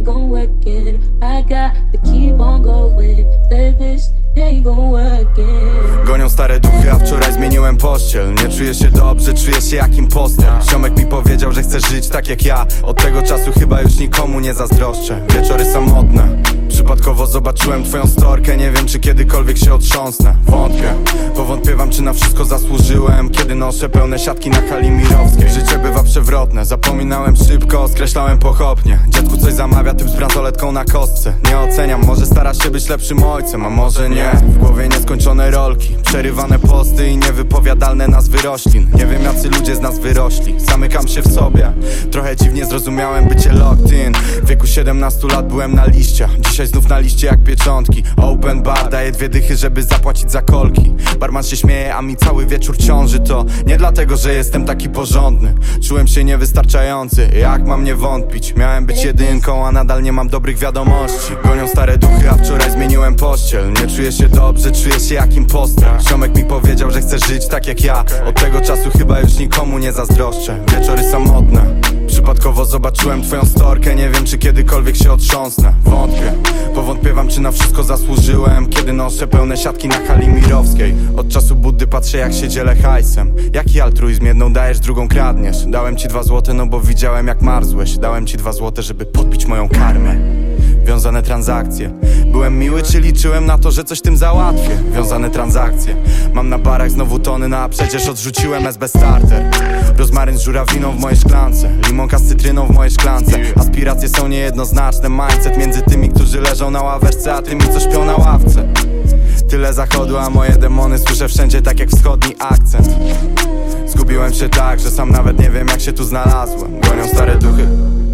gon' work it. I got to keep on going. This ain't gon' work it. Gonią stare duchy, a wczoraj zmieniłem pościel. Nie czuję się dobrze, czuję się jak impostor. Ziomek mi powiedział, że chce żyć tak jak ja. Od tego czasu chyba już nikomu nie zazdroszczę. Wieczory samotne, przypadkowo zobaczyłem twoją storkę. Nie wiem, czy kiedykolwiek się otrząsnę. Wątpię, powątpiewam, czy na wszystko zasłużyłem, kiedy noszę pełne siatki na hali mirowskiej. Życie bywa przewrotne, zapominałem szybko, skreślałem pochopnie. Dziadku coś zamawia, typ z bransoletką na kostce. Nie oceniam, może starasz się być lepszym ojcem, a może nie. W głowie nieskończone rolki, przerywane posty i niewypowiadalne nazwy roślin. Nie wiem, jacy ludzie z nas wyrośli. Zamykam się w sobie, trochę dziwnie zrozumiałem bycie locked in. W wieku 17 lat byłem na liściach, dzisiaj znów na liście jak pieczątki. Open bar, daję 2 dychy, żeby zapłacić za kolki. Barman się śmieje, a mi cały wieczór ciąży. To nie dlatego, że jestem taki porządny. Czułem się niewystarczający, jak mam nie wątpić? Miałem być jedynką, a nadal nie mam dobrych wiadomości. Gonią stare duchy, a wczoraj zmieniłem pościel. Nie czuję się dobrze, czuję się jak impostor. Ziomek mi powiedział, że chce żyć tak jak ja. Od tego czasu chyba już nikomu nie zazdroszczę. Wieczory samotne, przypadkowo zobaczyłem twoją storkę. Nie wiem, czy kiedykolwiek się otrząsnę. Wątpię, powątpiewam, czy na wszystko zasłużyłem, kiedy noszę pełne siatki na hali mirowskiej. Od czasu Buddy patrzę, jak się dzielę hajsem. Jaki altruizm, jedną dajesz, drugą kradniesz. Dałem ci 2 złote, no bo widziałem jak marzłeś. Dałem ci 2 złote, żeby podbić moją karmę. Wiązane transakcje. Byłem miły, czy liczyłem na to, że coś tym załatwię? Wiązane transakcje. Mam na barach znowu tony, no a przecież odrzuciłem SB Starter. Rozmaryn z żurawiną w mojej szklance, limonka z cytryną w mojej szklance. Aspiracje są niejednoznaczne, mindset między tymi, którzy leżą na ławeczce, a tymi, co śpią na ławce. Tyle zachodu, a moje demony słyszę wszędzie tak jak wschodni akcent. Zgubiłem się tak, że sam nawet nie wiem, jak się tu znalazłem. Gonią stare duchy.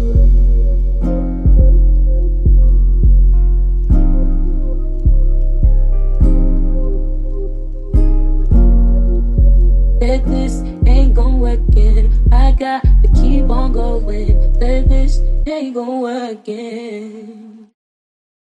This ain't gon' work it. I got to keep on going. This ain't gon' work it.